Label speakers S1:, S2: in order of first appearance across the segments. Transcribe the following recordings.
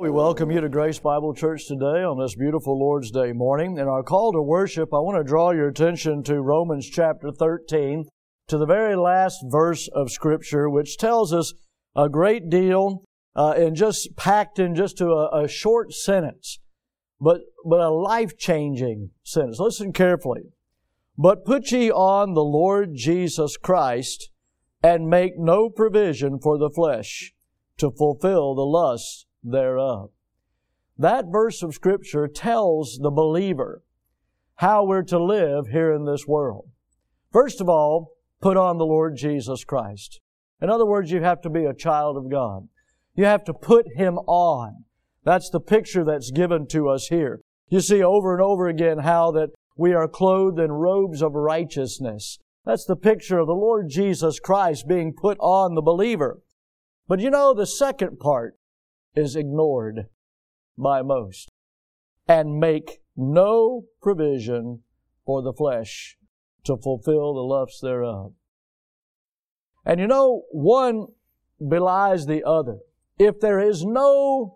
S1: We welcome you to Grace Bible Church today on this beautiful Lord's Day morning. In our call to worship, I want to draw your attention to Romans chapter 13, to the very last verse of Scripture, which tells us a great deal and just packed in just to a short sentence, but a life-changing sentence. Listen carefully. But put ye on the Lord Jesus Christ, and make no provision for the flesh to fulfill the lusts thereof. That verse of Scripture tells the believer how we're to live here in this world. First of all, put on the Lord Jesus Christ. In other words, you have to be a child of God. You have to put Him on. That's the picture that's given to us here. You see over and over again how that we are clothed in robes of righteousness. That's the picture of the Lord Jesus Christ being put on the believer. But you know, the second part is ignored by most. And make no provision for the flesh to fulfill the lusts thereof. And you know, one belies the other. If there is no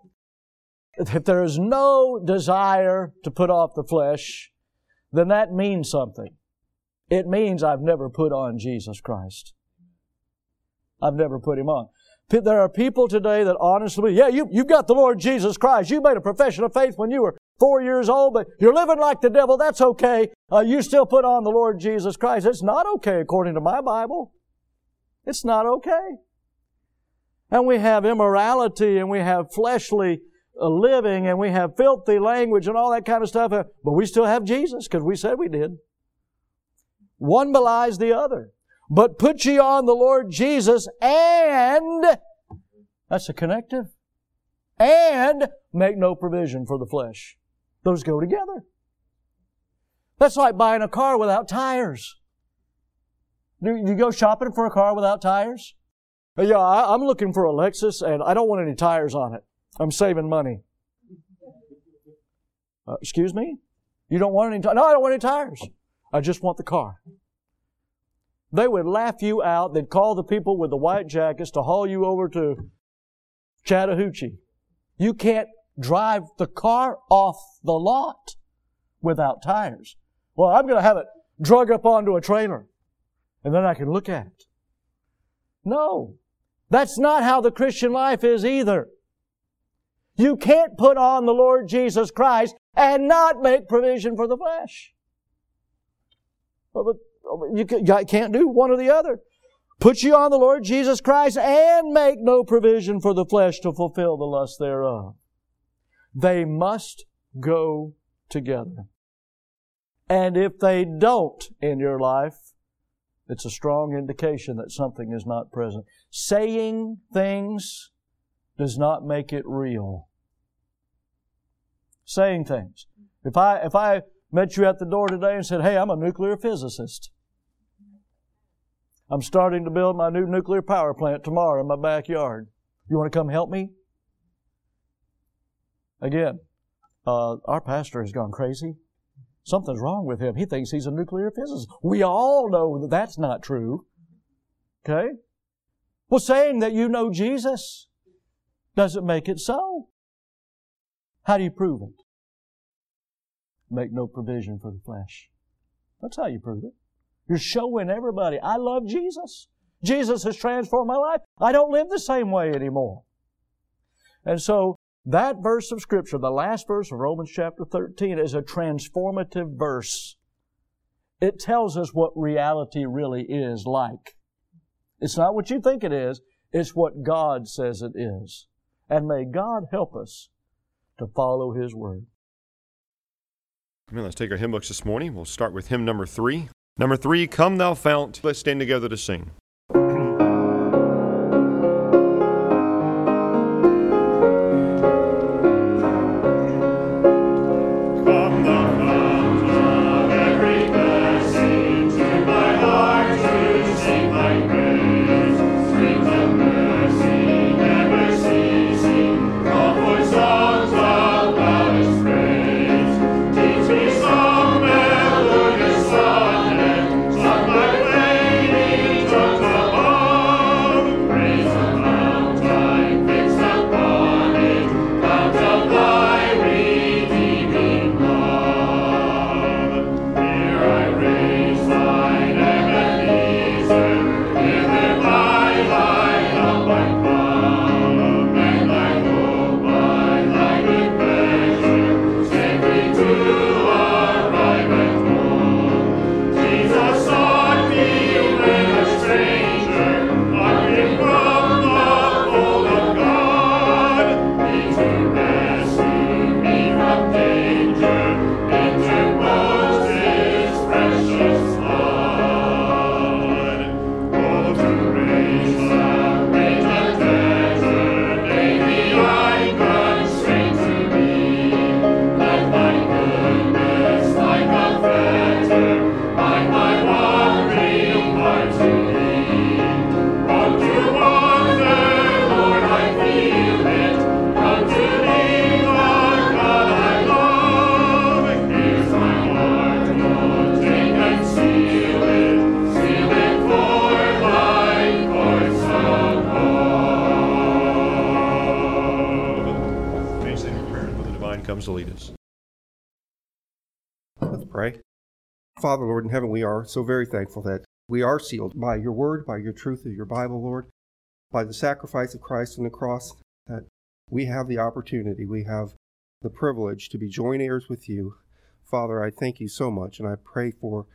S1: desire to put off the flesh, then that means something. It means I've never put on Jesus Christ. I've never put Him on. There are people today that honestly, you've got the Lord Jesus Christ. You made a profession of faith when you were 4 years old, but you're living like the devil. That's okay. You still put on the Lord Jesus Christ. It's not okay according to my Bible. It's not okay. And we have immorality, and we have fleshly living, and we have filthy language and all that kind of stuff. But we still have Jesus because we said we did. One belies the other. But put ye on the Lord Jesus, and, that's a connective, and make no provision for the flesh. Those go together. That's like buying a car without tires. Do you go shopping for a car without tires? Yeah, I'm looking for a Lexus, and I don't want any tires on it. I'm saving money. Excuse me? You don't want any tires? No, I don't want any tires. I just want the car. They would laugh you out. They'd call the people with the white jackets to haul you over to Chattahoochee. You can't drive the car off the lot without tires. Well, I'm going to have it drug up onto a trailer, and then I can look at it. No, that's not how the Christian life is either. You can't put on the Lord Jesus Christ and not make provision for the flesh. But you can't do one or the other. Put you on the Lord Jesus Christ and make no provision for the flesh to fulfill the lust thereof. They must go together. And if they don't in your life, it's a strong indication that something is not present. Saying things does not make it real. Saying things. If I met you at the door today and said, hey, I'm a nuclear physicist. I'm starting to build my new nuclear power plant tomorrow in my backyard. You want to come help me? Again, our pastor has gone crazy. Something's wrong with him. He thinks he's a nuclear physicist. We all know that that's not true. Okay? Well, saying that you know Jesus doesn't make it so. How do you prove it? Make no provision for the flesh. That's how you prove it. You're showing everybody, I love Jesus. Jesus has transformed my life. I don't live the same way anymore. And so, that verse of Scripture, the last verse of Romans chapter 13, is a transformative verse. It tells us what reality really is like. It's not what you think it is. It's what God says it is. And may God help us to follow His Word.
S2: Let's take our hymn books this morning. We'll start with hymn number 3. Number 3, Come Thou Fount. Let's stand together to sing.
S3: Song melodious sonnet, sung by lady,
S2: comes to lead us.
S3: Let's pray. Father, Lord in heaven, we are so very thankful that we are sealed by your word, by your truth of your Bible, Lord, by the sacrifice of Christ on the cross, that we have the opportunity, we have the privilege to be joint heirs with you. Father, I thank you so much, and I pray for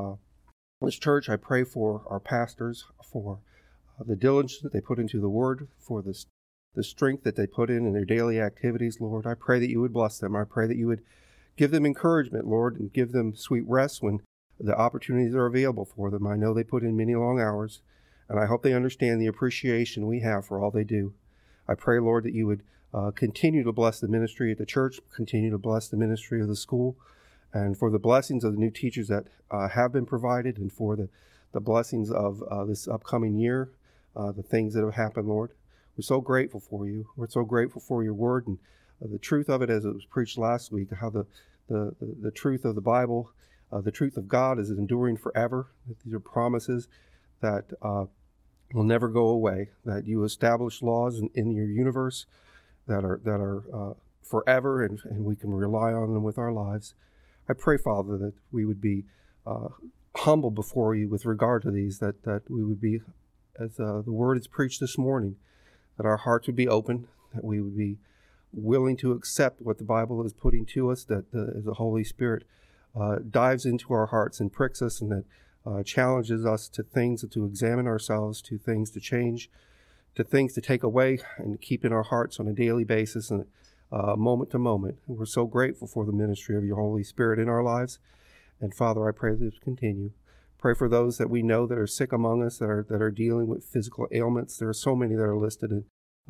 S3: this church. I pray for our pastors, for the diligence that they put into the word, for the strength that they put in their daily activities, Lord. I pray that you would bless them. I pray that you would give them encouragement, Lord, and give them sweet rest when the opportunities are available for them. I know they put in many long hours, and I hope they understand the appreciation we have for all they do. I pray, Lord, that you would continue to bless the ministry at the church, continue to bless the ministry of the school, and for the blessings of the new teachers that have been provided, and for the blessings of this upcoming year, the things that have happened, Lord. We're so grateful for you. We're so grateful for your word and the truth of it, as it was preached last week, how the truth of the Bible, the truth of God is enduring forever. These are promises that will never go away, that you establish laws in your universe that are forever, and we can rely on them with our lives. I pray, Father, that we would be humble before you with regard to these, that we would be, as the word is preached this morning, that our hearts would be open, that we would be willing to accept what the Bible is putting to us, that the Holy Spirit dives into our hearts and pricks us, and that challenges us to things, to examine ourselves, to things to change, to things to take away and keep in our hearts on a daily basis and moment to moment. We're so grateful for the ministry of your Holy Spirit in our lives. And Father, I pray that this continue. Pray for those that we know that are sick among us, that are dealing with physical ailments. There are so many that are listed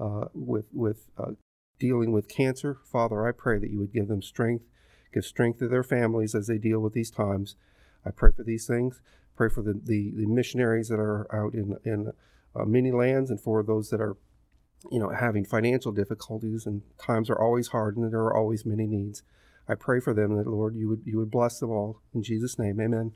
S3: with dealing with cancer. Father, I pray that you would give them strength, give strength to their families as they deal with these times. I pray for these things. Pray for the missionaries that are out in many lands, and for those that are, having financial difficulties, and times are always hard, and there are always many needs. I pray for them that, Lord, you would bless them all. In Jesus' name, amen.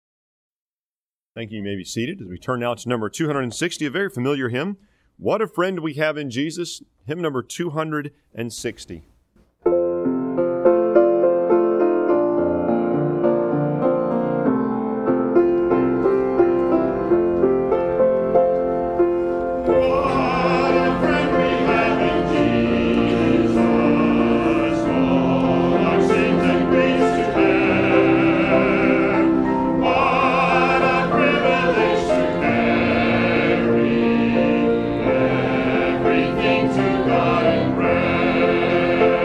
S2: Thank you. You may be seated as we turn now to number 260, a very familiar hymn. What a friend we have in Jesus, hymn number 260.
S4: Everything to God in prayer.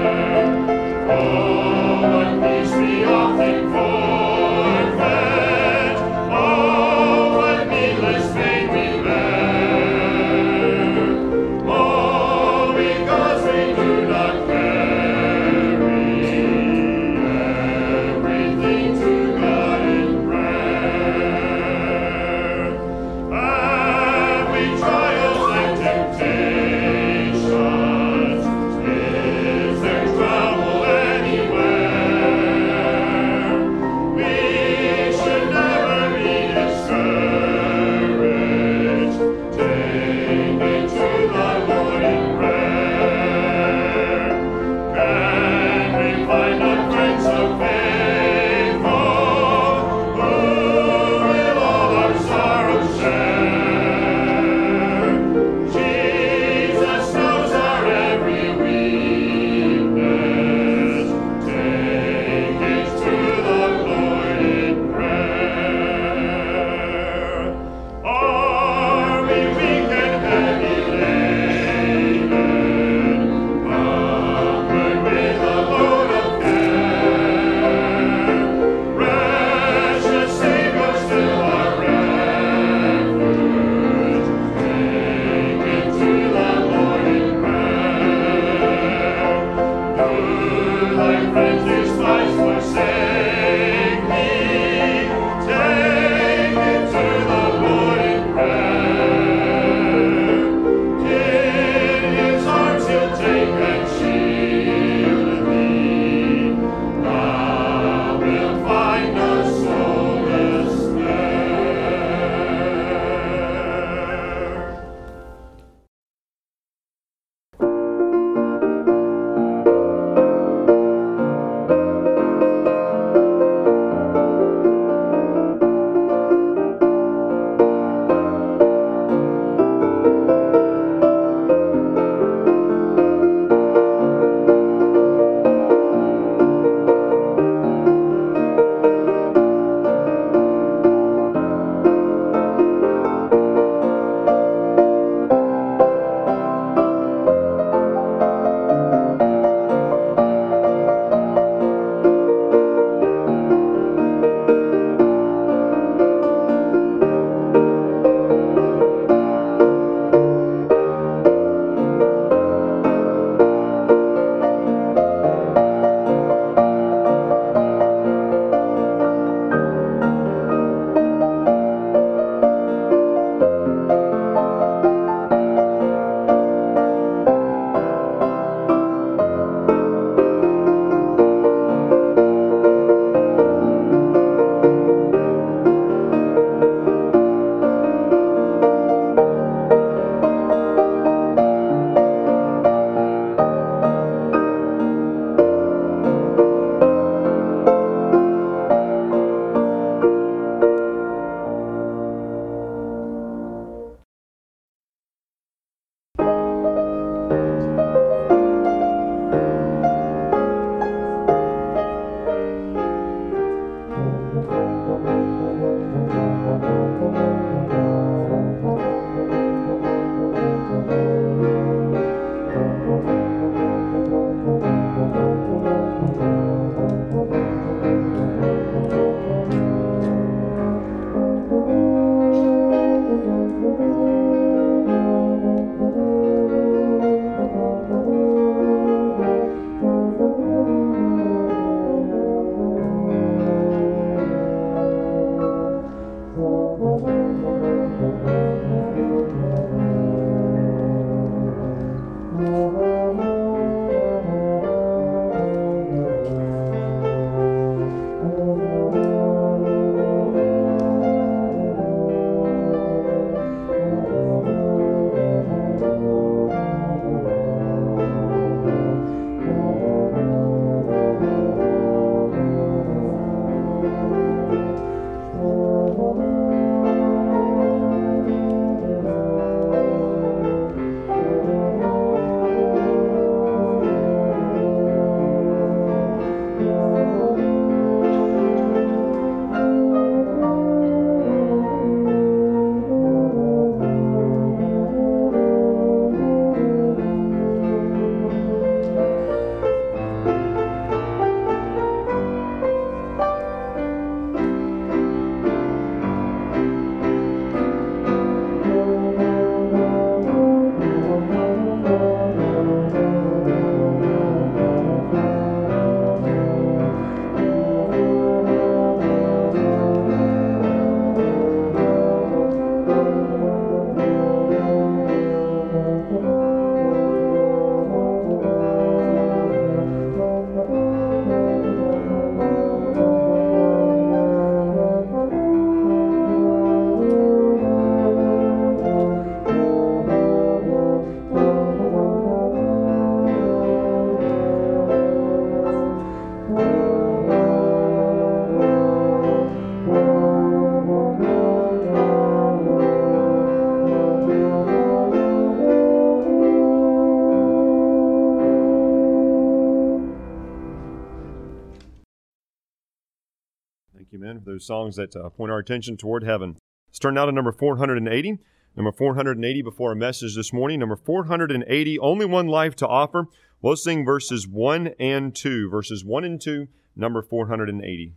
S2: you, man, for those songs that point our attention toward heaven. Let's turn now to number 480. Number 480 before our message this morning. Number 480, Only One Life to Offer. We'll sing verses 1 and 2. Verses 1 and 2, number 480.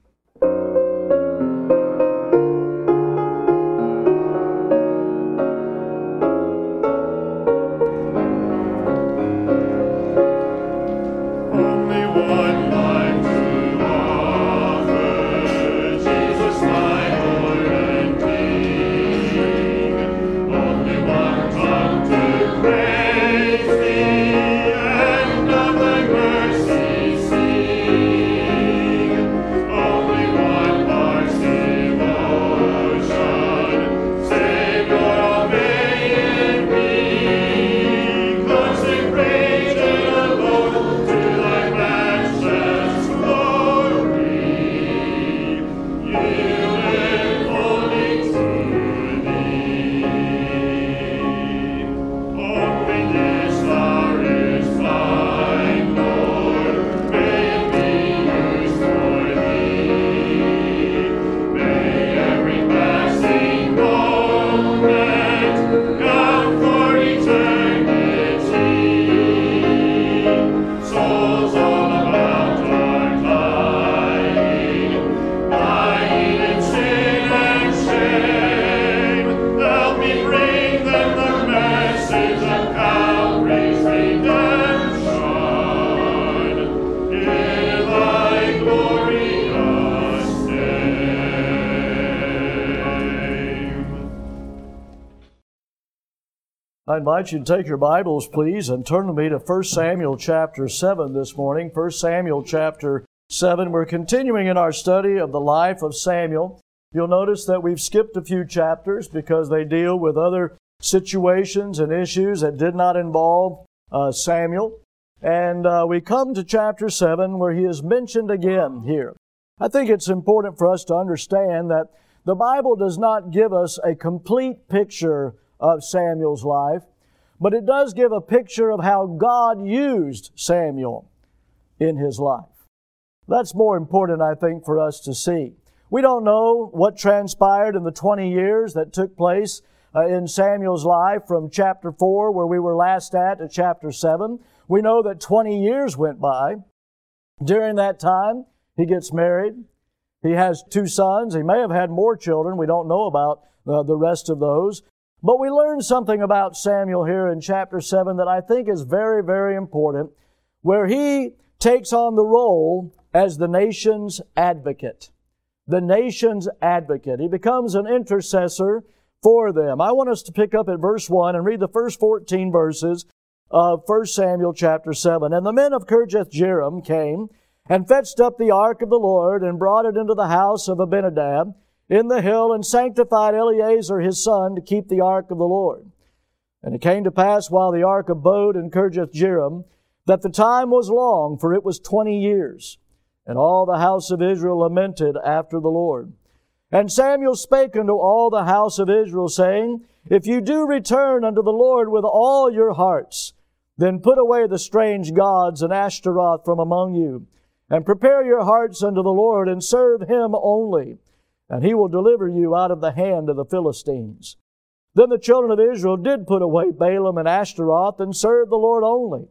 S1: I invite you to take your Bibles, please, and turn with me to 1 Samuel chapter 7 this morning. 1 Samuel chapter 7. We're continuing in our study of the life of Samuel. You'll notice that we've skipped a few chapters because they deal with other situations and issues that did not involve Samuel. And we come to chapter 7 where he is mentioned again here. I think it's important for us to understand that the Bible does not give us a complete picture of Samuel's life, but it does give a picture of how God used Samuel in his life. That's more important, I think, for us to see. We don't know what transpired in the 20 years that took place in Samuel's life from chapter 4, where we were last at, to chapter 7. We know that 20 years went by. During that time, he gets married. He has 2 sons. He may have had more children. We don't know about the rest of those. But we learn something about Samuel here in chapter 7 that I think is very, very important, where he takes on the role as the nation's advocate. The nation's advocate. He becomes an intercessor for them. I want us to pick up at verse 1 and read the first 14 verses of 1 Samuel chapter 7. And the men of Kirjath-jearim came and fetched up the ark of the Lord and brought it into the house of Abinadab in the hill, and sanctified Eleazar his son to keep the ark of the Lord. And it came to pass, while the ark abode in Kirjath-jearim, that the time was long, for it was 20 years. And all the house of Israel lamented after the Lord. And Samuel spake unto all the house of Israel, saying, If you do return unto the Lord with all your hearts, then put away the strange gods and Ashtaroth from among you, and prepare your hearts unto the Lord, and serve Him only, and He will deliver you out of the hand of the Philistines. Then the children of Israel did put away Baalim and Ashtaroth, and served the Lord only.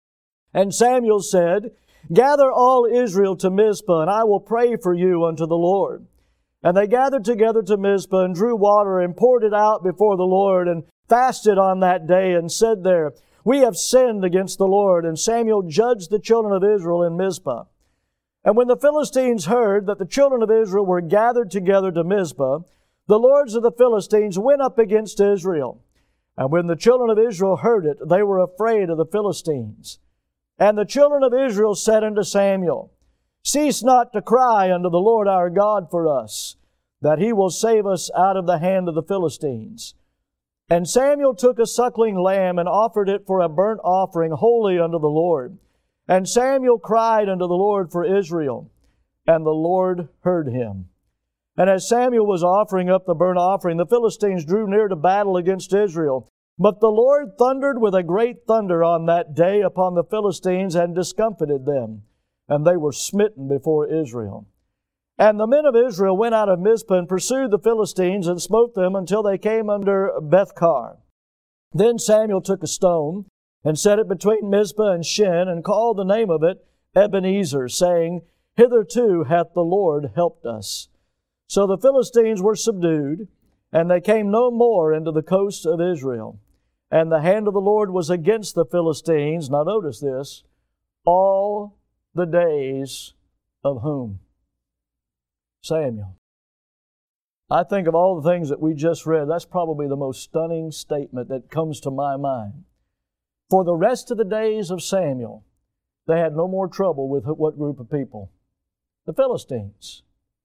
S1: And Samuel said, Gather all Israel to Mizpah, and I will pray for you unto the Lord. And they gathered together to Mizpah, and drew water, and poured it out before the Lord, and fasted on that day, and said there, We have sinned against the Lord. And Samuel judged the children of Israel in Mizpah. And when the Philistines heard that the children of Israel were gathered together to Mizpah, the lords of the Philistines went up against Israel. And when the children of Israel heard it, they were afraid of the Philistines. And the children of Israel said unto Samuel, Cease not to cry unto the Lord our God for us, that He will save us out of the hand of the Philistines. And Samuel took a suckling lamb, and offered it for a burnt offering wholly unto the Lord. And Samuel cried unto the Lord for Israel, and the Lord heard him. And as Samuel was offering up the burnt offering, the Philistines drew near to battle against Israel. But the Lord thundered with a great thunder on that day upon the Philistines, and discomfited them, and they were smitten before Israel. And the men of Israel went out of Mizpah and pursued the Philistines and smote them until they came under Bethkar. Then Samuel took a stone and set it between Mizpah and Shin and called the name of it Ebenezer, saying, Hitherto hath the Lord helped us. So the Philistines were subdued, and they came no more into the coasts of Israel. And the hand of the Lord was against the Philistines, now notice this, all the days of whom? Samuel. I think of all the things that we just read, that's probably the most stunning statement that comes to my mind. For the rest of the days of Samuel, they had no more trouble with what group of people? The Philistines.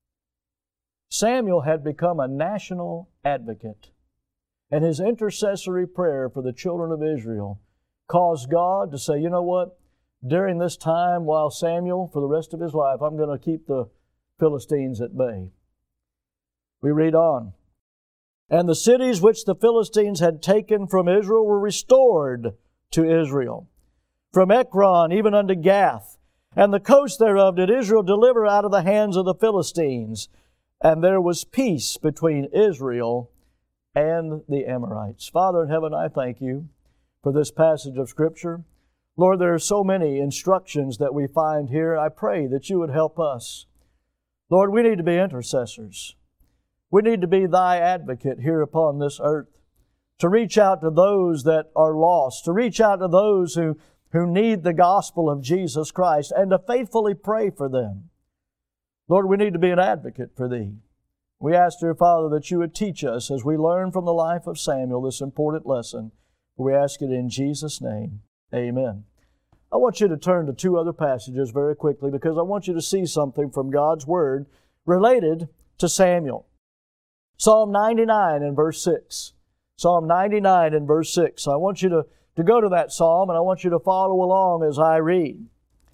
S1: Samuel had become a national advocate, and his intercessory prayer for the children of Israel caused God to say, you know what? During this time, while Samuel, for the rest of his life, I'm going to keep the Philistines at bay. We read on. And the cities which the Philistines had taken from Israel were restored to Israel, from Ekron even unto Gath. And the coast thereof did Israel deliver out of the hands of the Philistines. And there was peace between Israel and the Amorites. Father in heaven, I thank you for this passage of Scripture. Lord, there are so many instructions that we find here. I pray that you would help us. Lord, we need to be intercessors. We need to be thy advocate here upon this earth, to reach out to those that are lost, to reach out to those who need the gospel of Jesus Christ, and to faithfully pray for them. Lord, we need to be an advocate for thee. We ask, dear Father, that you would teach us as we learn from the life of Samuel this important lesson. We ask it in Jesus' name. Amen. I want you to turn to two other passages very quickly because I want you to see something from God's Word related to Samuel. Psalm 99 and verse 6. Psalm 99 and verse 6. I want you to go to that psalm and I want you to follow along as I read.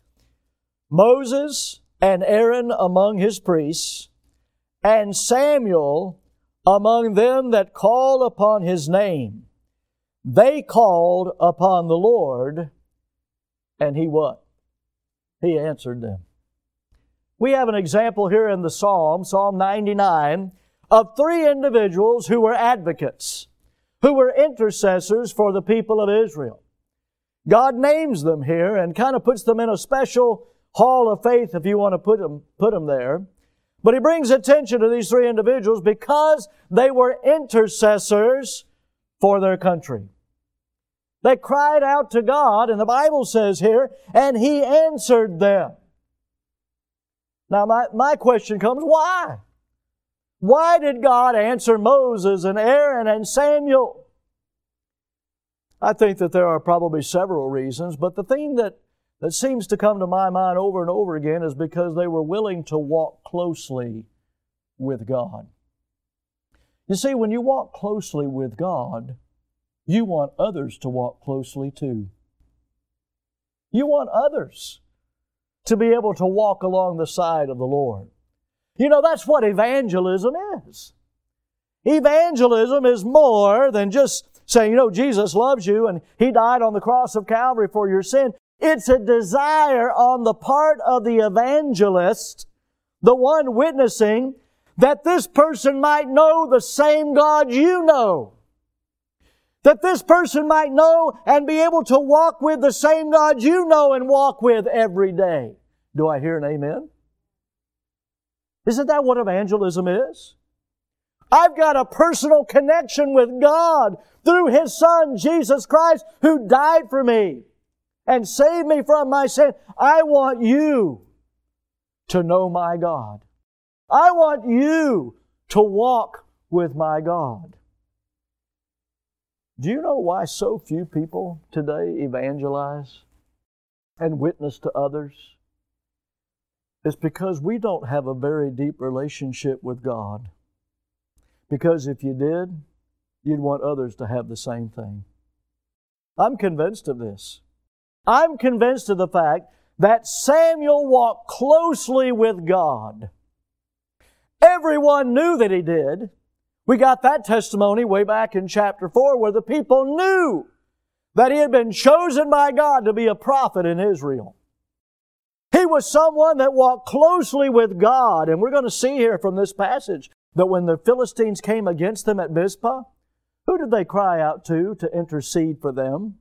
S1: Moses and Aaron among his priests, and Samuel among them that call upon his name. They called upon the Lord, and He what? He answered them. We have an example here in the Psalm, Psalm 99, of three individuals who were advocates, who were intercessors for the people of Israel. God names them here and kind of puts them in a special hall of faith, if you want to put them there. But He brings attention to these three individuals because they were intercessors for their country. They cried out to God, and the Bible says here, and He answered them. Now my question comes, why? Why did God answer Moses and Aaron and Samuel? I think that there are probably several reasons, but the thing that seems to come to my mind over and over again is because they were willing to walk closely with God. You see, when you walk closely with God, you want others to walk closely too. You want others to be able to walk along the side of the Lord. You know, that's what evangelism is. Evangelism is more than just saying, you know, Jesus loves you and He died on the cross of Calvary for your sin. It's a desire on the part of the evangelist, the one witnessing, that this person might know the same God you know. That this person might know and be able to walk with the same God you know and walk with every day. Do I hear an amen? Isn't that what evangelism is? I've got a personal connection with God through His Son, Jesus Christ, who died for me and saved me from my sin. I want you to know my God. I want you to walk with my God. Do you know why so few people today evangelize and witness to others? It's because we don't have a very deep relationship with God. Because if you did, you'd want others to have the same thing. I'm convinced of this. I'm convinced of the fact that Samuel walked closely with God. Everyone knew that he did. We got that testimony way back in chapter 4 where the people knew that he had been chosen by God to be a prophet in Israel. He was someone that walked closely with God. And we're going to see here from this passage that when the Philistines came against them at Mizpah, who did they cry out to intercede for them?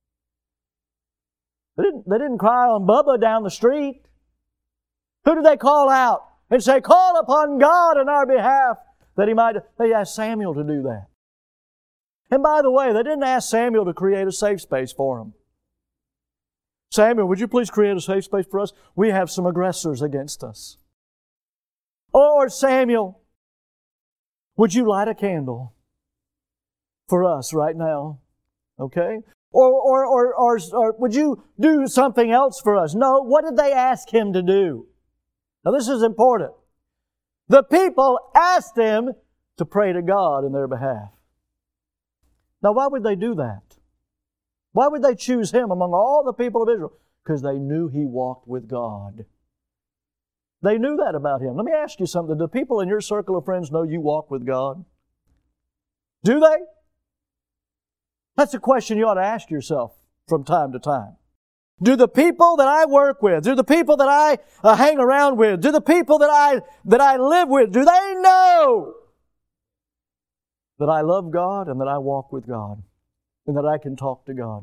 S1: They didn't cry on Bubba down the street. Who did they call out and say, call upon God in our behalf that He might? They asked Samuel to do that. And by the way, they didn't ask Samuel to create a safe space for them. Samuel, would you please create a safe space for us? We have some aggressors against us. Or Samuel, would you light a candle for us right now? Okay? Or would you do something else for us? No, what did they ask him to do? Now this is important. The people asked him to pray to God in their behalf. Now why would they do that? Why would they choose him among all the people of Israel? Because they knew he walked with God. They knew that about him. Let me ask you something. Do people in your circle of friends know you walk with God? Do they? That's a question you ought to ask yourself from time to time. Do the people that I work with, do the people that I hang around with, do the people that I live with, do they know that I love God and that I walk with God and that I can talk to God?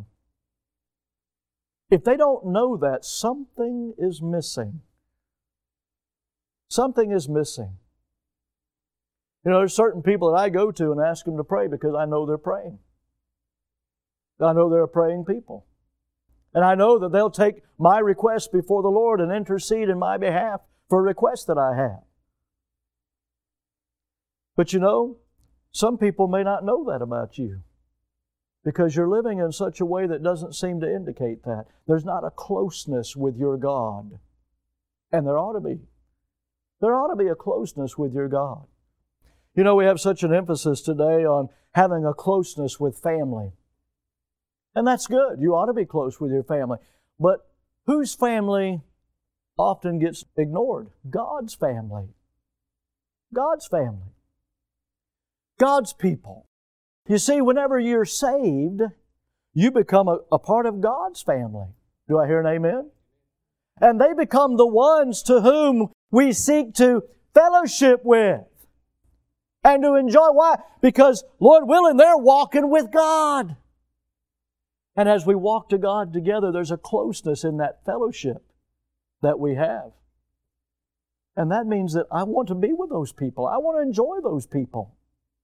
S1: If they don't know that, something is missing. Something is missing. You know, there's certain people that I go to and ask them to pray because I know they're praying. I know they're praying people. And I know that they'll take my request before the Lord and intercede in my behalf for requests that I have. But you know, some people may not know that about you because you're living in such a way that doesn't seem to indicate that. There's not a closeness with your God. And there ought to be. There ought to be a closeness with your God. You know, we have such an emphasis today on having a closeness with family. And that's good. You ought to be close with your family. But whose family often gets ignored? God's family. God's family. God's people. You see, whenever you're saved, you become a part of God's family. Do I hear an amen? And they become the ones to whom we seek to fellowship with and to enjoy. Why? Because, Lord willing, they're walking with God. And as we walk to God together, there's a closeness in that fellowship that we have. And that means that I want to be with those people. I want to enjoy those people.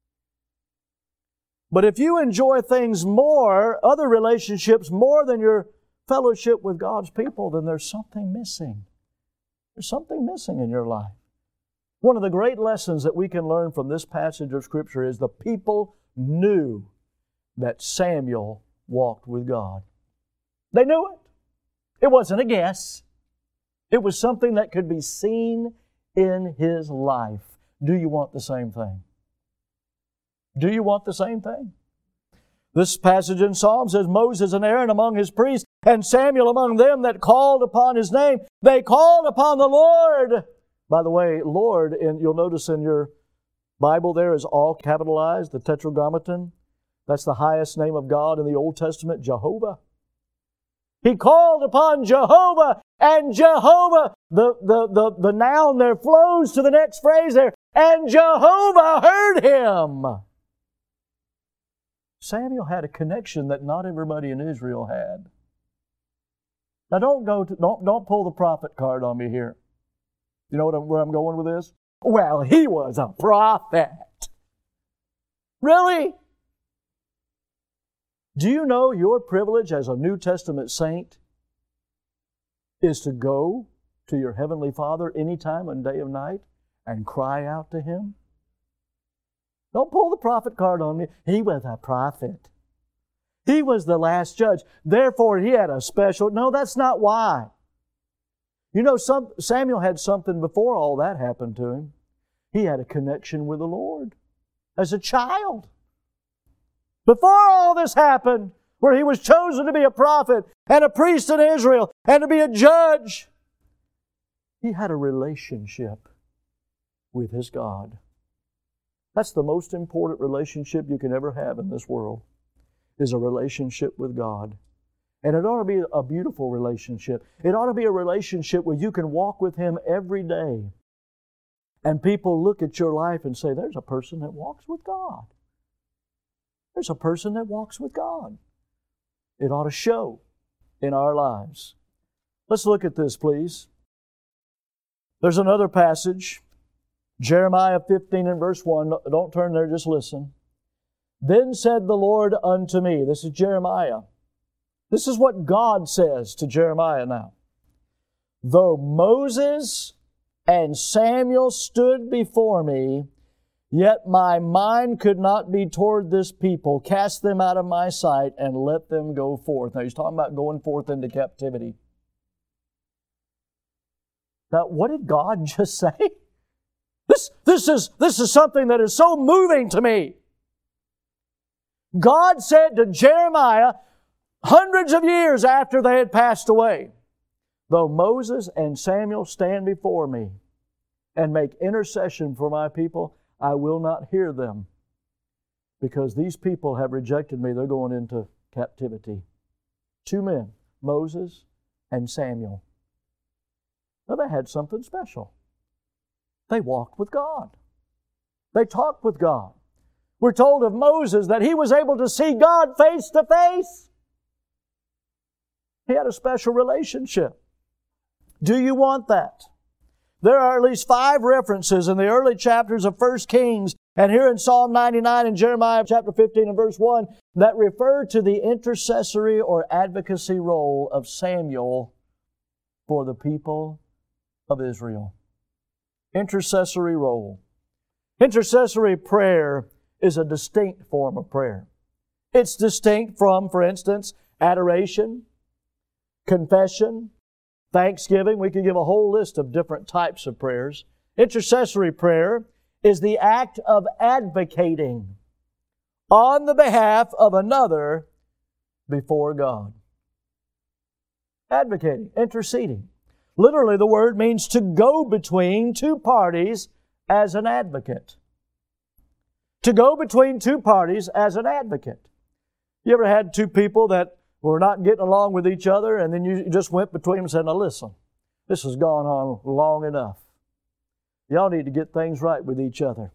S1: But if you enjoy things more, other relationships more than your fellowship with God's people, then there's something missing. There's something missing in your life. One of the great lessons that we can learn from this passage of Scripture is the people knew that Samuel walked with God. They knew it. It wasn't a guess. It was something that could be seen in his life. Do you want the same thing? Do you want the same thing? This passage in Psalm says, Moses and Aaron among his priests, and Samuel among them that called upon his name. They called upon the Lord. By the way, Lord, you'll notice in your Bible there is all capitalized, the Tetragrammaton. That's the highest name of God in the Old Testament, Jehovah. He called upon Jehovah, and Jehovah, the noun there flows to the next phrase there, and Jehovah heard him. Samuel had a connection that not everybody in Israel had. Now don't pull the prophet card on me here. You know where I'm going with this? Well, he was a prophet. Really? Do you know your privilege as a New Testament saint is to go to your Heavenly Father anytime and day or night and cry out to Him? Don't pull the prophet card on me. He was a prophet. He was the last judge. Therefore, he had a special... No, that's not why. You know, Samuel had something before all that happened to him. He had a connection with the Lord as a child. Before all this happened, where he was chosen to be a prophet and a priest in Israel and to be a judge, he had a relationship with his God. That's the most important relationship you can ever have in this world, is a relationship with God. And it ought to be a beautiful relationship. It ought to be a relationship where you can walk with Him every day. And people look at your life and say, there's a person that walks with God. There's a person that walks with God. It ought to show in our lives. Let's look at this, please. There's another passage, Jeremiah 15 and verse 1. Don't turn there, just listen. Then said the Lord unto me, this is Jeremiah. This is what God says to Jeremiah now. Though Moses and Samuel stood before me, yet my mind could not be toward this people. Cast them out of my sight and let them go forth. Now he's talking about going forth into captivity. Now, what did God just say? This is something that is so moving to me. God said to Jeremiah, hundreds of years after they had passed away, though Moses and Samuel stand before me and make intercession for my people, I will not hear them, because these people have rejected me. They're going into captivity. Two men, Moses and Samuel. Now they had something special. They walked with God. They talked with God. We're told of Moses that he was able to see God face to face. He had a special relationship. Do you want that? There are at least 5 references in the early chapters of 1 Kings and here in Psalm 99 and Jeremiah chapter 15 and verse 1 that refer to the intercessory or advocacy role of Samuel for the people of Israel. Intercessory role. Intercessory prayer is a distinct form of prayer. It's distinct from, for instance, adoration, confession, thanksgiving. We could give a whole list of different types of prayers. Intercessory prayer is the act of advocating on the behalf of another before God. Advocating, interceding. Literally, the word means to go between two parties as an advocate. To go between two parties as an advocate. You ever had two people that were not getting along with each other, and then you just went between them and said, now listen, this has gone on long enough. Y'all need to get things right with each other.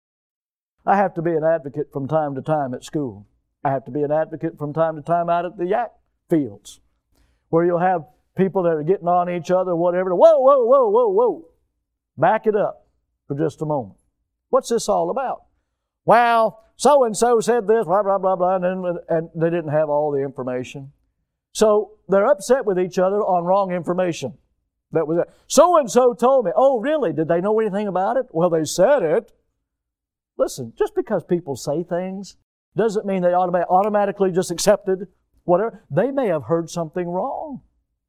S1: I have to be an advocate from time to time at school. I have to be an advocate from time to time out at the yak fields, where you'll have people that are getting on each other, whatever. Whoa, whoa, whoa, whoa, whoa. Back it up for just a moment. What's this all about? Well, so-and-so said this, blah, blah, blah, blah, and they didn't have all the information. So they're upset with each other on wrong information. That was it. So-and-so told me. Oh, really? Did they know anything about it? Well, they said it. Listen, just because people say things doesn't mean they automatically just accepted whatever. They may have heard something wrong.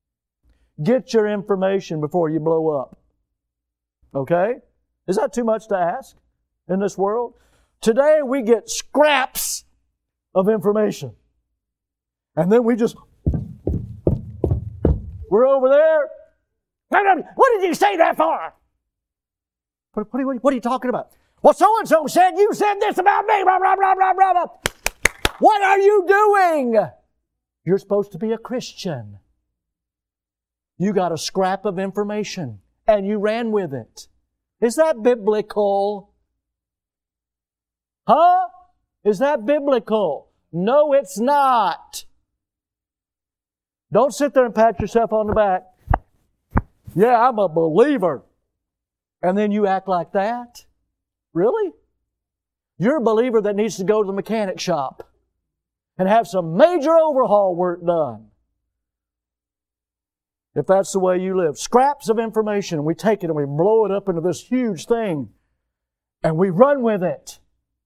S1: Get your information before you blow up. Okay? Is that too much to ask in this world? Today we get scraps of information. And then we're over there. What did you say that for? What are you talking about? Well, so-and-so said you said this about me. Blah, blah, blah, blah, blah, blah. What are you doing? You're supposed to be a Christian. You got a scrap of information and you ran with it. Is that biblical? Huh? Is that biblical? No, it's not. Don't sit there and pat yourself on the back. Yeah, I'm a believer. And then you act like that? Really? You're a believer that needs to go to the mechanic shop and have some major overhaul work done. If that's the way you live. Scraps of information, we take it and we blow it up into this huge thing and we run with it.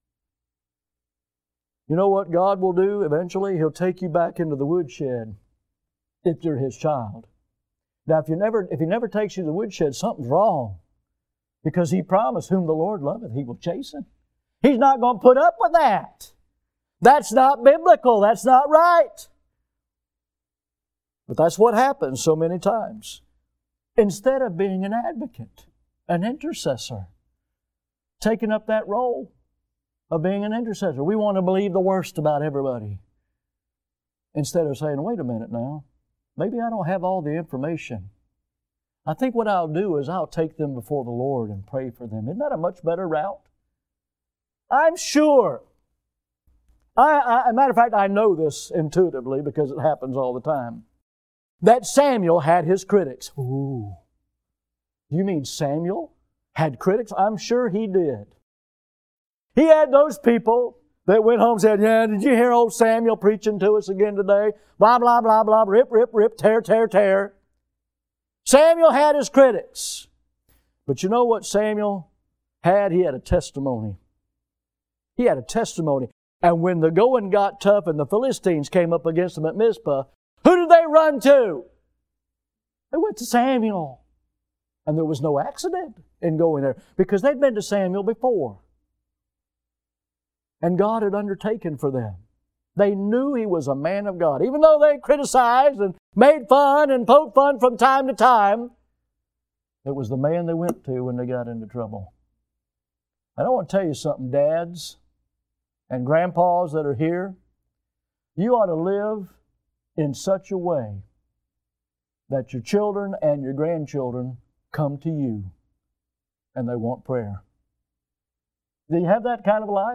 S1: You know what God will do eventually? He'll take you back into the woodshed if you're His child. Now, if He never takes you to the woodshed, something's wrong. Because He promised, whom the Lord loveth, He will chasten. He's not going to put up with that. That's not biblical. That's not right. But that's what happens so many times. Instead of being an advocate, an intercessor, taking up that role of being an intercessor. We want to believe the worst about everybody. Instead of saying, wait a minute now, maybe I don't have all the information. I think what I'll do is I'll take them before the Lord and pray for them. Isn't that a much better route? I'm sure. As a matter of fact, I know this intuitively because it happens all the time. That Samuel had his critics. Ooh. You mean Samuel had critics? I'm sure he did. He had those people that went home and said, yeah, did you hear old Samuel preaching to us again today? Blah, blah, blah, blah, rip, rip, rip, tear, tear, tear. Samuel had his critics. But you know what Samuel had? He had a testimony. He had a testimony. And when the going got tough and the Philistines came up against them at Mizpah, who did they run to? They went to Samuel. And there was no accident in going there because they'd been to Samuel before. And God had undertaken for them. They knew he was a man of God. Even though they criticized and made fun and poked fun from time to time, it was the man they went to when they got into trouble. And I want to tell you something, dads and grandpas that are here. You ought to live in such a way that your children and your grandchildren come to you and they want prayer. Do you have that kind of life?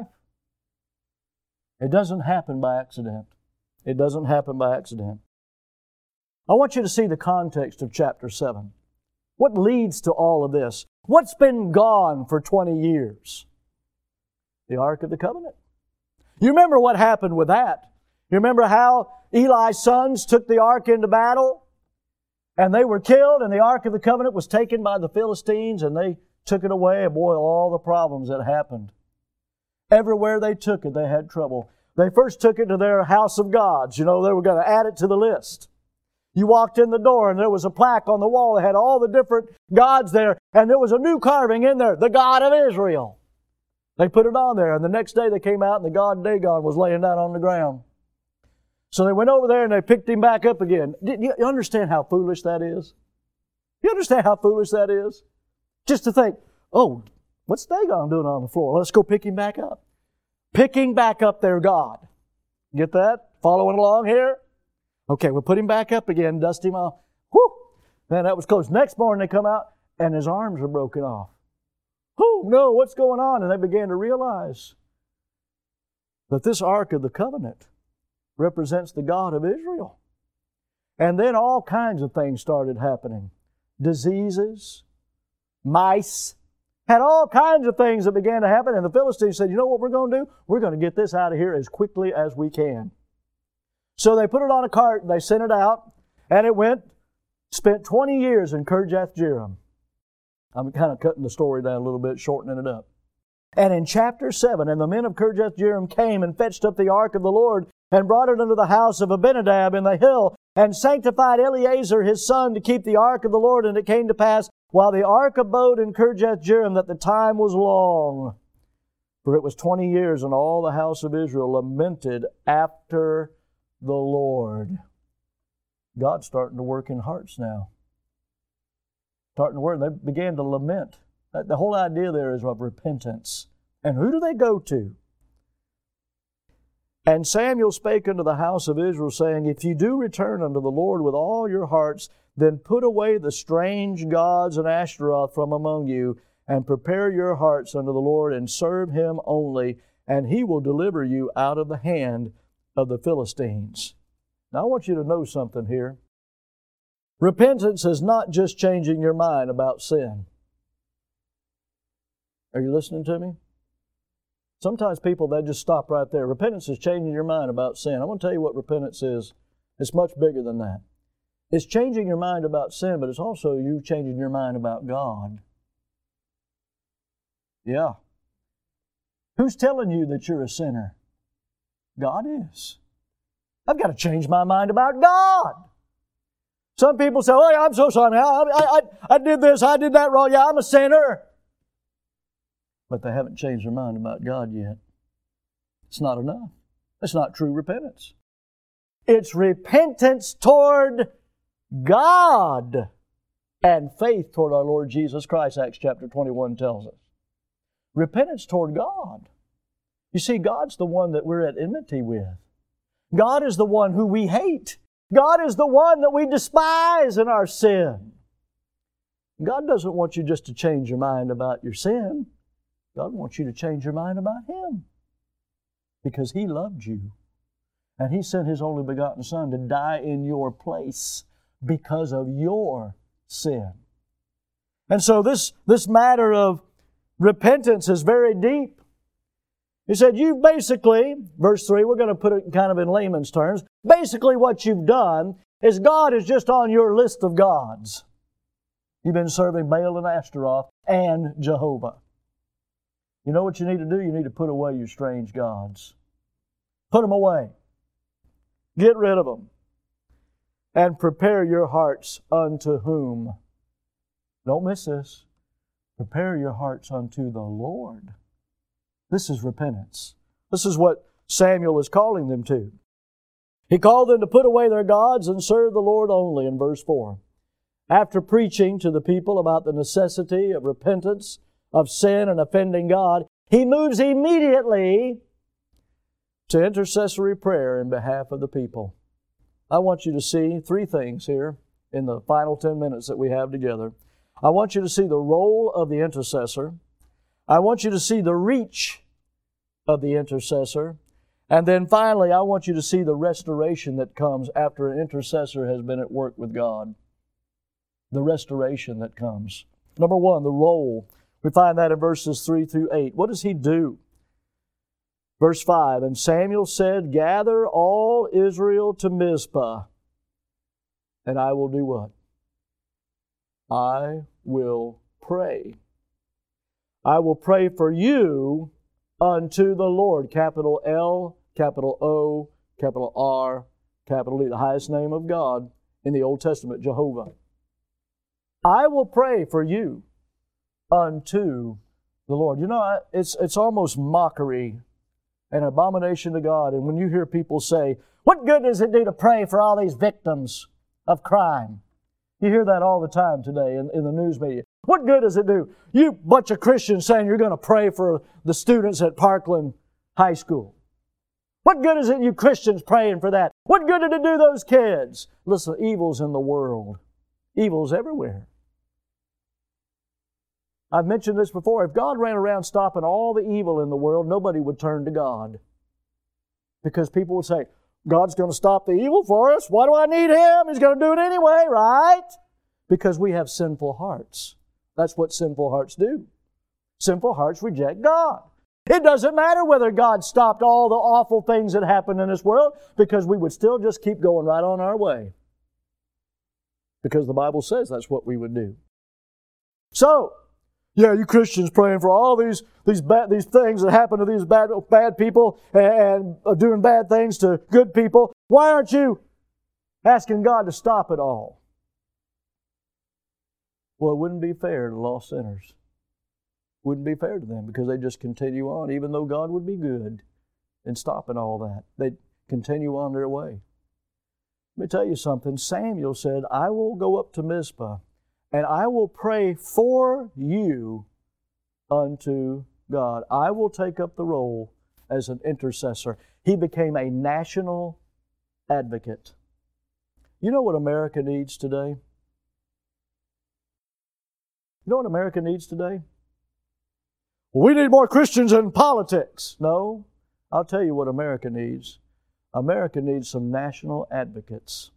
S1: It doesn't happen by accident. It doesn't happen by accident. I want you to see the context of chapter 7. What leads to all of this? What's been gone for 20 years? The Ark of the Covenant. You remember what happened with that? You remember how Eli's sons took the Ark into battle? And they were killed, and the Ark of the Covenant was taken by the Philistines, and they took it away. And boy, all the problems that happened. Everywhere they took it, they had trouble. They first took it to their house of gods. You know, they were going to add it to the list. You walked in the door, and there was a plaque on the wall that had all the different gods there, and there was a new carving in there, the God of Israel. They put it on there, and the next day they came out, and the god Dagon was laying down on the ground. So they went over there, and they picked him back up again. You understand how foolish that is? You understand how foolish that is? Just to think, oh, what's Dagon doing on the floor? Let's go pick him back up. Picking back up their God. Get that? Following along here? Okay, we'll put him back up again, dust him off. Whew! Man, that was close. Next morning they come out, and his arms are broken off. Oh, no, what's going on? And they began to realize that this Ark of the Covenant represents the God of Israel. And then all kinds of things started happening. Diseases, mice, had all kinds of things that began to happen. And the Philistines said, you know what we're going to do? We're going to get this out of here as quickly as we can. So they put it on a cart and they sent it out. And it spent 20 years in Kirjath-Jearim. I'm kind of cutting the story down a little bit, shortening it up. And in chapter 7, and the men of Kirjath-Jearim came and fetched up the ark of the Lord and brought it unto the house of Abinadab in the hill and sanctified Eleazar his son to keep the ark of the Lord. And it came to pass, while the ark abode in Kirjath-Jearim, that the time was long. For it was 20 years, and all the house of Israel lamented after the Lord. God's starting to work in hearts now. Starting to work. They began to lament. The whole idea there is of repentance. And who do they go to? And Samuel spake unto the house of Israel, saying, if you do return unto the Lord with all your hearts, then put away the strange gods and Ashtaroth from among you, and prepare your hearts unto the Lord, and serve Him only, and He will deliver you out of the hand of the Philistines. Now I want you to know something here. Repentance is not just changing your mind about sin. Are you listening to me? Sometimes people, they just stop right there. Repentance is changing your mind about sin. I want to tell you what repentance is. It's much bigger than that. It's changing your mind about sin, but it's also you changing your mind about God. Yeah. Who's telling you that you're a sinner? God is. I've got to change my mind about God. Some people say, oh, I'm so sorry. I did this, I did that wrong. Yeah, I'm a sinner. But they haven't changed their mind about God yet. It's not enough. It's not true repentance. It's repentance toward God and faith toward our Lord Jesus Christ, Acts chapter 21 tells us. Repentance toward God. You see, God's the one that we're at enmity with. God is the one who we hate. God is the one that we despise in our sin. God doesn't want you just to change your mind about your sin. God wants you to change your mind about Him. Because He loved you. And He sent His only begotten Son to die in your place because of your sin. And so this matter of repentance is very deep. He said, you basically, verse 3, we're going to put it kind of in layman's terms, basically what you've done is God is just on your list of gods. You've been serving Baal and Ashtaroth and Jehovah. You know what you need to do? You need to put away your strange gods. Put them away. Get rid of them. And prepare your hearts unto whom? Don't miss this. Prepare your hearts unto the Lord. This is repentance. This is what Samuel is calling them to. He called them to put away their gods and serve the Lord only in verse 4. After preaching to the people about the necessity of repentance, of sin and offending God, he moves immediately to intercessory prayer in behalf of the people. I want you to see three things here in the final 10 minutes that we have together. I want you to see the role of the intercessor. I want you to see the reach of the intercessor. And then finally, I want you to see the restoration that comes after an intercessor has been at work with God. The restoration that comes. Number one, the role. We find that in verses 3 through 8. What does he do? Verse 5, and Samuel said, gather all Israel to Mizpah, and I will do what? I will pray. I will pray for you unto the Lord. Capital L, capital O, capital R, capital E. The highest name of God in the Old Testament, Jehovah. I will pray for you unto the Lord. You know, it's almost mockery and abomination to God. And when you hear people say, what good does it do to pray for all these victims of crime? You hear that all the time today in the news media. What good does it do? You bunch of Christians saying you're going to pray for the students at Parkland High School. What good is it you Christians praying for that? What good did it do those kids? Listen, evil's in the world. Evil's everywhere. I've mentioned this before. If God ran around stopping all the evil in the world, nobody would turn to God. Because people would say, God's going to stop the evil for us. Why do I need Him? He's going to do it anyway, right? Because we have sinful hearts. That's what sinful hearts do. Sinful hearts reject God. It doesn't matter whether God stopped all the awful things that happen in this world, because we would still just keep going right on our way. Because the Bible says that's what we would do. So, yeah, you Christians praying for all these things that happen to these bad people and doing bad things to good people. Why aren't you asking God to stop it all? Well, it wouldn't be fair to lost sinners. Wouldn't be fair to them because they just continue on, even though God would be good in stopping all that. They'd continue on their way. Let me tell you something. Samuel said, I will go up to Mizpah, and I will pray for you unto God. I will take up the role as an intercessor. He became a national advocate. You know what America needs today? You know what America needs today? We need more Christians in politics. No, I'll tell you what America needs. America needs some national advocates.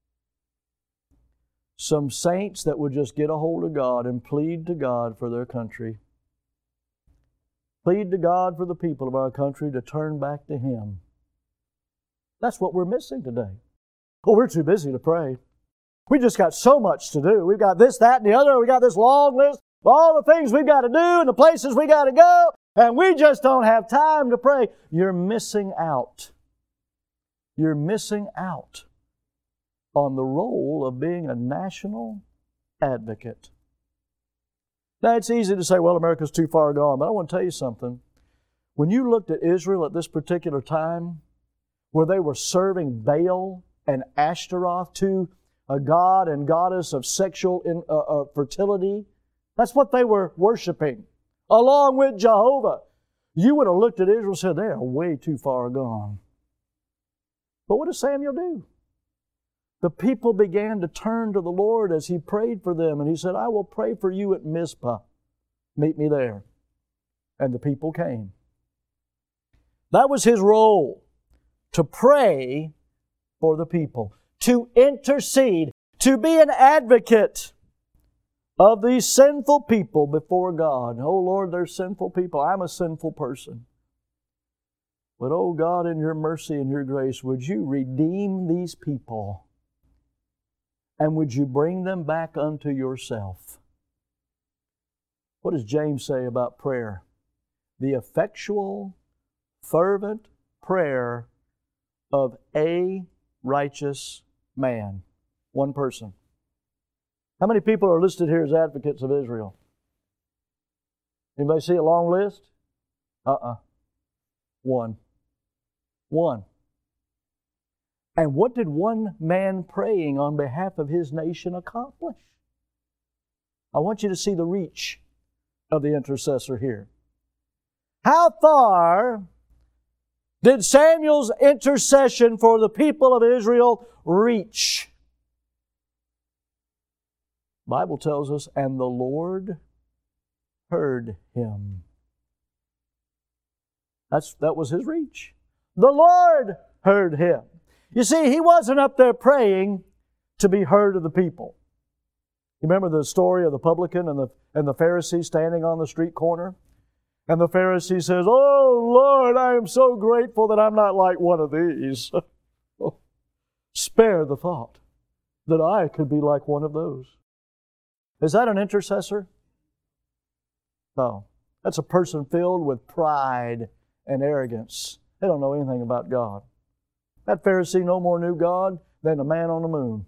S1: Some saints that would just get a hold of God and plead to God for their country. Plead to God for the people of our country to turn back to Him. That's what we're missing today. Oh, we're too busy to pray. We just got so much to do. We've got this, that, and the other. We got this long list of all the things we've got to do and the places we got to go, and we just don't have time to pray. You're missing out. You're missing out on the role of being a national advocate. Now, it's easy to say, well, America's too far gone, but I want to tell you something. When you looked at Israel at this particular time, where they were serving Baal and Ashtaroth, to a god and goddess of sexual fertility, that's what they were worshiping, along with Jehovah. You would have looked at Israel and said, they are way too far gone. But what does Samuel do? The people began to turn to the Lord as he prayed for them. And he said, I will pray for you at Mizpah. Meet me there. And the people came. That was his role, to pray for the people, to intercede, to be an advocate of these sinful people before God. Oh Lord, they're sinful people. I'm a sinful person. But oh God, in your mercy and your grace, would you redeem these people? And would you bring them back unto yourself? What does James say about prayer? The effectual, fervent prayer of a righteous man. One person. How many people are listed here as advocates of Israel? Anybody see a long list? One. One. And what did one man praying on behalf of his nation accomplish? I want you to see the reach of the intercessor here. How far did Samuel's intercession for the people of Israel reach? The Bible tells us, and the Lord heard him. That was his reach. The Lord heard him. You see, he wasn't up there praying to be heard of the people. You remember the story of the publican and the Pharisee standing on the street corner? And the Pharisee says, oh Lord, I am so grateful that I'm not like one of these. Spare the thought that I could be like one of those. Is that an intercessor? No. That's a person filled with pride and arrogance. They don't know anything about God. That Pharisee no more knew God than the man on the moon.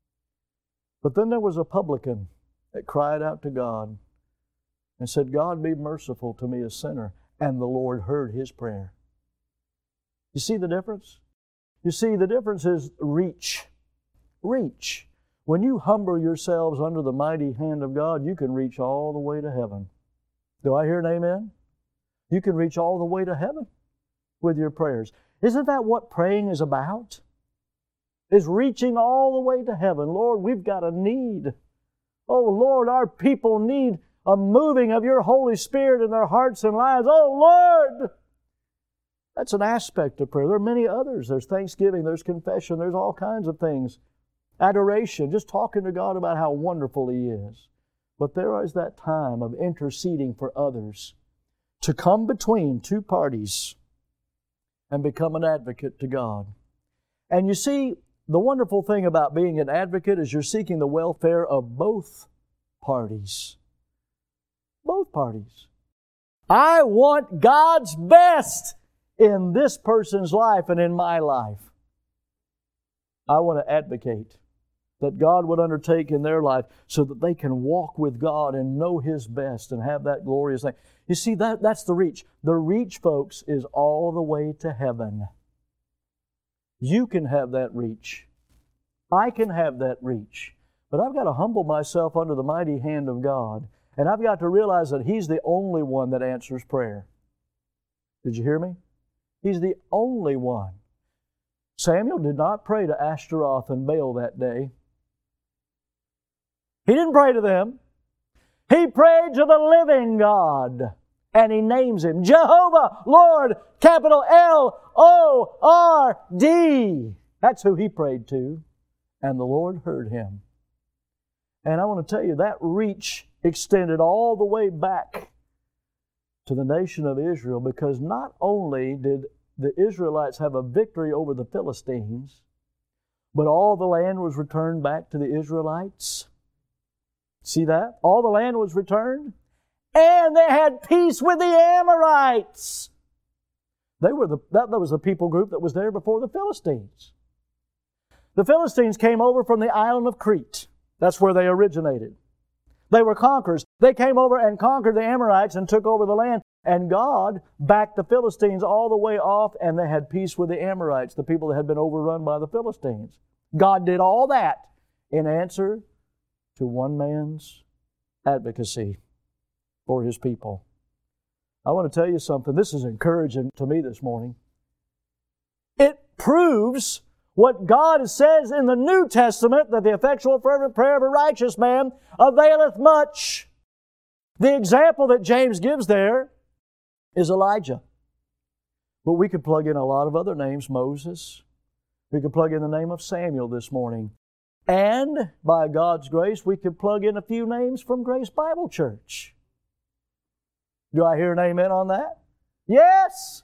S1: But then there was a publican that cried out to God and said, God, be merciful to me, a sinner. And the Lord heard his prayer. You see the difference? You see, the difference is reach. Reach. When you humble yourselves under the mighty hand of God, you can reach all the way to heaven. Do I hear an amen? You can reach all the way to heaven with your prayers. Isn't that what praying is about? Is reaching all the way to heaven. Lord, we've got a need. Oh Lord, our people need a moving of your Holy Spirit in their hearts and lives. Oh Lord! That's an aspect of prayer. There are many others. There's thanksgiving, there's confession, there's all kinds of things. Adoration, just talking to God about how wonderful He is. But there is that time of interceding for others to come between two parties and become an advocate to God. And you see, the wonderful thing about being an advocate is you're seeking the welfare of both parties. Both parties. I want God's best in this person's life and in my life. I want to advocate that God would undertake in their life so that they can walk with God and know His best and have that glorious thing. You see, that's the reach. The reach, folks, is all the way to heaven. You can have that reach. I can have that reach. But I've got to humble myself under the mighty hand of God. And I've got to realize that He's the only one that answers prayer. Did you hear me? He's the only one. Samuel did not pray to Ashtaroth and Baal that day. He didn't pray to them. He prayed to the living God. And he names Him Jehovah, Lord, capital L-O-R-D. That's who he prayed to. And the Lord heard him. And I want to tell you, that reach extended all the way back to the nation of Israel, because not only did the Israelites have a victory over the Philistines, but all the land was returned back to the Israelites. See that? All the land was returned. And they had peace with the Amorites. That was the people group that was there before the Philistines. The Philistines came over from the island of Crete. That's where they originated. They were conquerors. They came over and conquered the Amorites and took over the land. And God backed the Philistines all the way off, and they had peace with the Amorites, the people that had been overrun by the Philistines. God did all that in answer to one man's advocacy for His people. I want to tell you something. This is encouraging to me this morning. It proves what God says in the New Testament, that the effectual fervent prayer of a righteous man availeth much. The example that James gives there is Elijah. But we could plug in a lot of other names, Moses. We could plug in the name of Samuel this morning. And by God's grace, we could plug in a few names from Grace Bible Church. Do I hear an amen on that? Yes!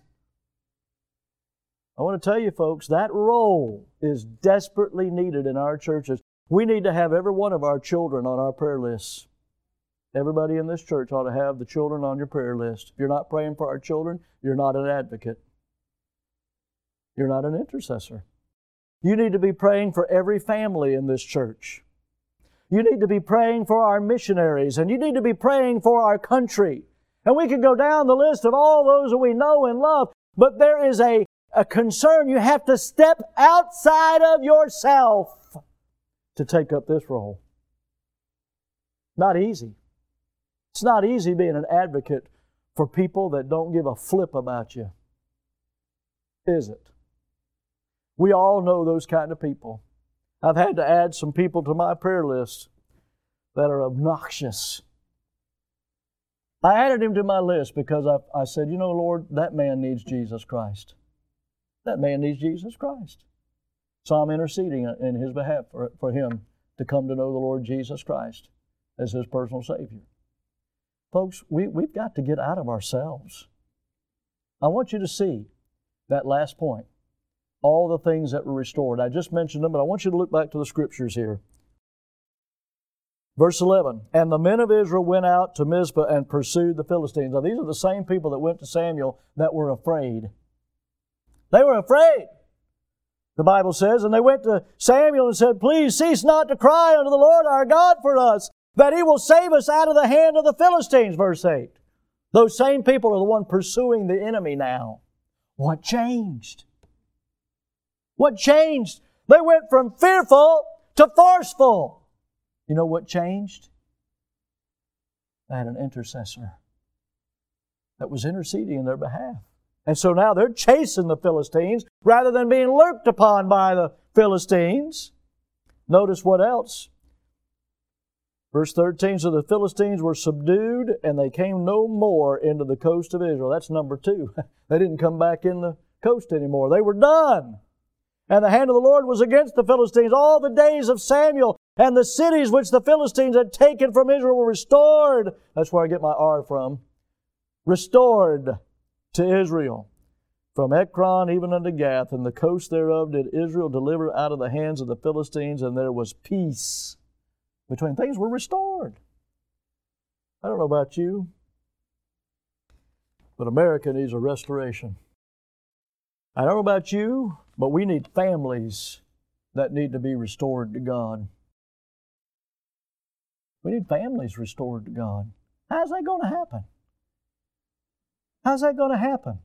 S1: I want to tell you folks, that role is desperately needed in our churches. We need to have every one of our children on our prayer lists. Everybody in this church ought to have the children on your prayer list. If you're not praying for our children, you're not an advocate. You're not an intercessor. You need to be praying for every family in this church. You need to be praying for our missionaries, and you need to be praying for our country. And we can go down the list of all those that we know and love, but there is a concern. You have to step outside of yourself to take up this role. Not easy. It's not easy being an advocate for people that don't give a flip about you, is it? We all know those kind of people. I've had to add some people to my prayer list that are obnoxious. I added him to my list because I said, you know, Lord, that man needs Jesus Christ. That man needs Jesus Christ. So I'm interceding in his behalf for him to come to know the Lord Jesus Christ as his personal Savior. Folks, we've got to get out of ourselves. I want you to see that last point. All the things that were restored. I just mentioned them, but I want you to look back to the Scriptures here. Verse 11, and the men of Israel went out to Mizpah and pursued the Philistines. Now these are the same people that went to Samuel that were afraid. They were afraid, the Bible says, and they went to Samuel and said, please cease not to cry unto the Lord our God for us, that He will save us out of the hand of the Philistines, verse 8. Those same people are the one pursuing the enemy now. What changed? What changed? They went from fearful to forceful. You know what changed? They had an intercessor that was interceding in their behalf. And so now they're chasing the Philistines rather than being lurked upon by the Philistines. Notice what else? Verse 13, so the Philistines were subdued and they came no more into the coast of Israel. That's number 2. They didn't come back in the coast anymore. They were done. And the hand of the Lord was against the Philistines all the days of Samuel, and the cities which the Philistines had taken from Israel were restored. That's where I get my R from. Restored to Israel. From Ekron even unto Gath, and the coast thereof did Israel deliver out of the hands of the Philistines, and there was peace between. Things were restored. I don't know about you, but America needs a restoration. I don't know about you, but we need families that need to be restored to God. We need families restored to God. How's that going to happen? How's that going to happen?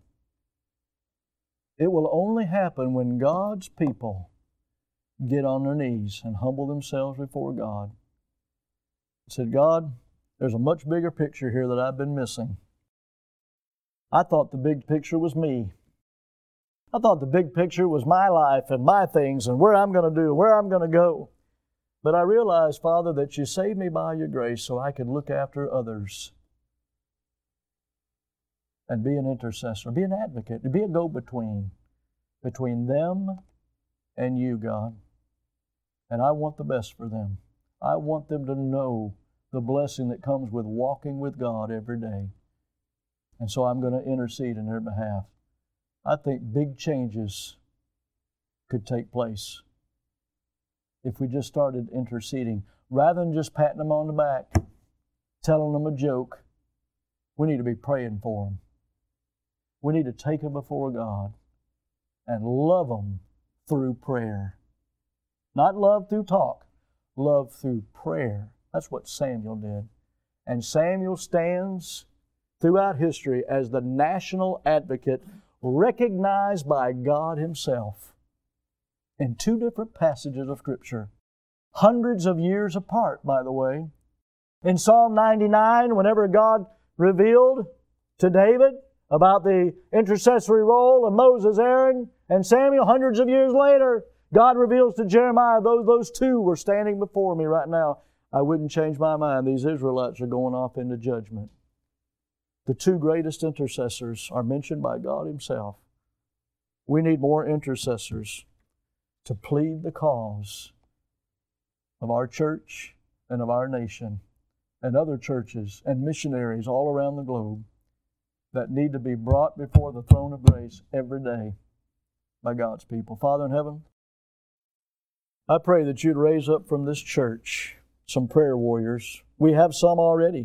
S1: It will only happen when God's people get on their knees and humble themselves before God. I said, God, there's a much bigger picture here that I've been missing. I thought the big picture was me. I thought the big picture was my life and my things and where I'm going to do, where I'm going to go. But I realized, Father, that You saved me by Your grace so I could look after others and be an intercessor, be an advocate, be a go-between between them and You, God. And I want the best for them. I want them to know the blessing that comes with walking with God every day. And so I'm going to intercede in their behalf. I think big changes could take place if we just started interceding. Rather than just patting them on the back, telling them a joke, we need to be praying for them. We need to take them before God and love them through prayer. Not love through talk, love through prayer. That's what Samuel did. And Samuel stands throughout history as the national advocate recognized by God Himself in 2 different passages of Scripture, hundreds of years apart, by the way. In Psalm 99, whenever God revealed to David about the intercessory role of Moses, Aaron, And Samuel, hundreds of years later, God reveals to Jeremiah, those two were standing before me right now. I wouldn't change my mind. These Israelites are going off into judgment. The two greatest intercessors are mentioned by God Himself. We need more intercessors to plead the cause of our church and of our nation and other churches and missionaries all around the globe that need to be brought before the throne of grace every day by God's people. Father in heaven, I pray that You'd raise up from this church some prayer warriors. We have some already.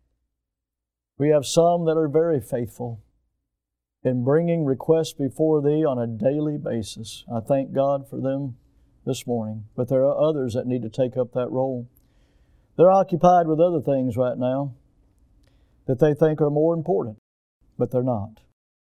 S1: We have some that are very faithful in bringing requests before Thee on a daily basis. I thank God for them this morning. But there are others that need to take up that role. They're occupied with other things right now that they think are more important, but they're not.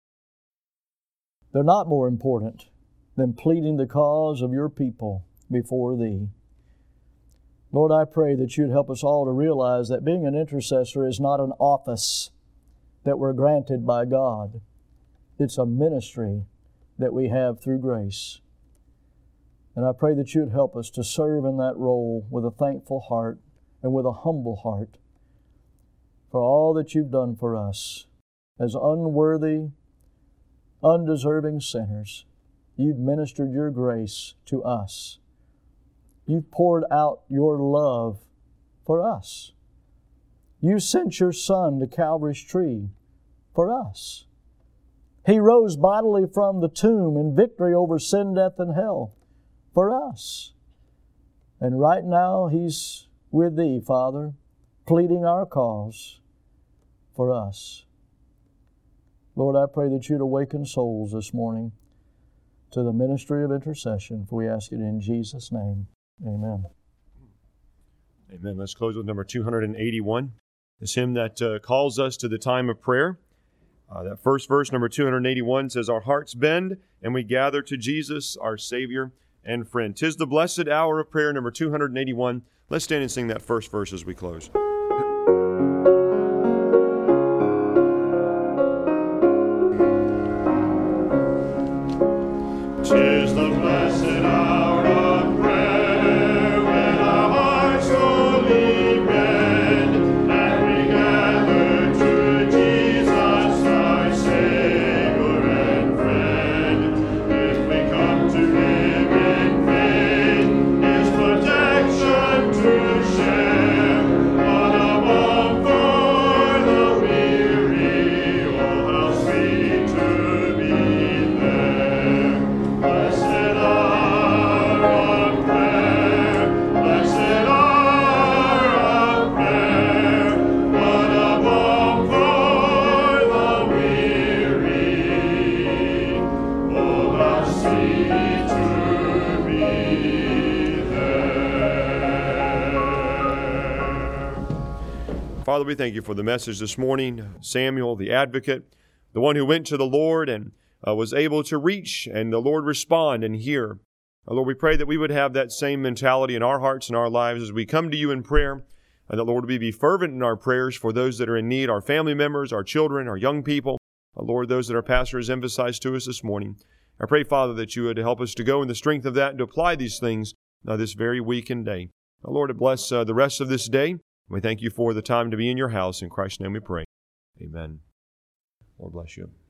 S1: They're not more important than pleading the cause of Your people before Thee. Lord, I pray that You'd help us all to realize that being an intercessor is not an office that we're granted by God. It's a ministry that we have through grace. And I pray that You'd help us to serve in that role with a thankful heart and with a humble heart for all that You've done for us. As unworthy, undeserving sinners, You've ministered Your grace to us. You've poured out Your love for us. You sent Your Son to Calvary's tree for us. He rose bodily from the tomb in victory over sin, death, and hell for us. And right now He's with Thee, Father, pleading our cause for us. Lord, I pray that You'd awaken souls this morning to the ministry of intercession, for we ask it in Jesus' name. Amen.
S2: Amen. Let's close with number 281. This hymn that calls us to the time of prayer. That first verse, number 281, says, "Our hearts bend, and we gather to Jesus, our Savior and friend." 'Tis the blessed hour of prayer, number 281. Let's stand and sing that first verse as we close.
S4: Tis the blessed hour of prayer, when our hearts wholly bend, and we gather to Jesus, our Savior and friend. If we come to Him in faith, His protection to share, on a balm for the weary, oh how sweet to be there. Blessed hour of prayer, blessed hour of prayer, what a balm for the weary, oh how sweet to be there.
S2: Father, we thank You for the message this morning. Samuel, the advocate, the one who went to the Lord and was able to reach and the Lord respond and hear. Lord, we pray that we would have that same mentality in our hearts and our lives as we come to You in prayer, and that, Lord, we be fervent in our prayers for those that are in need, our family members, our children, our young people. Lord, those that our pastor has emphasized to us this morning. I pray, Father, that You would help us to go in the strength of that and to apply these things this very week and day. Lord, bless the rest of this day. We thank You for the time to be in Your house. In Christ's name we pray. Amen. Lord bless you.